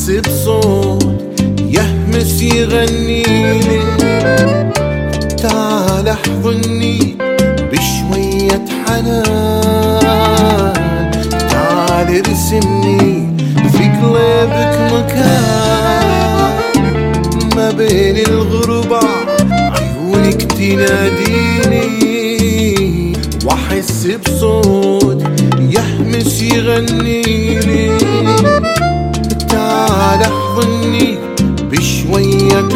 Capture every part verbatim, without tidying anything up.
واحس بصوت يهمس يغنيلي. تعال احضني بشوية حنان، تعال ارسمني في قلبك مكان. ما بين الغربة عيونك تناديني، واحس بصوت يهمس يغنيلي. تعال احضني بشوية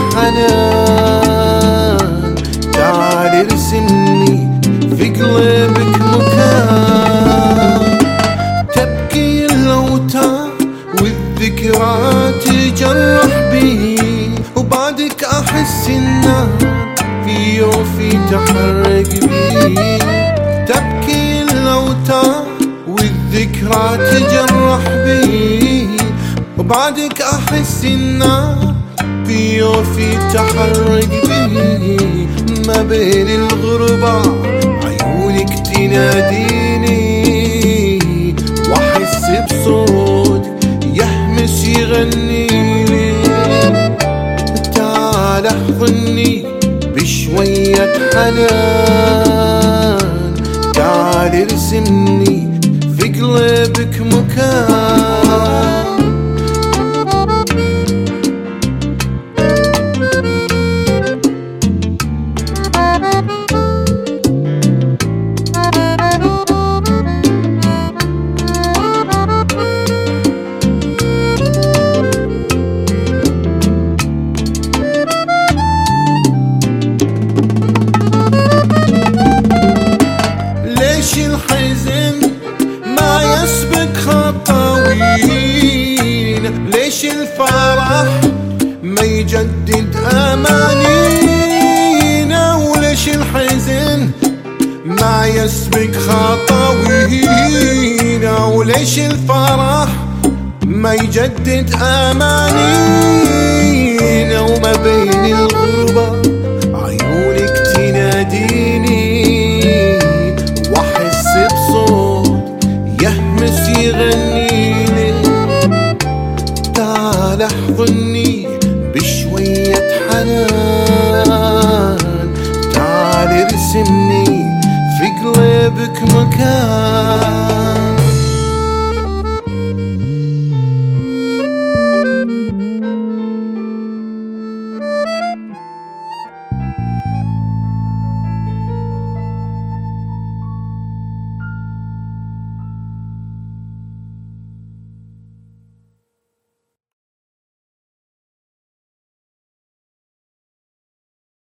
حنان، تعال ارسمني في قلبك مكان. تبكي الاوتار والذكرى تجرح بي، وبعدك احس النار في يوفي تحرق بي. تبكي الاوتار والذكرى تجرح بي، وبعدك احس النار في يوفي تحرق بي. ما بين الغربة عيونك تناديني، واحس بصوت يهمس يغنيلي. تعال احضني بشوية حنان، تعال ارسمني في قلبك مكان. ليش الحزن ما يسبق خطاوينا؟ ليش الفرح ما يجدد أمانينا؟ وليش الحزن ما يسبق خطاوينا؟ وليش الفرح ما يجدد أمانينا؟ وما بين الغربة عيونك تناديني، واحس بصوت يهمس يغنيلي. تعال احضني بشوية حنان، تعال ارسمني في قلبك مكان.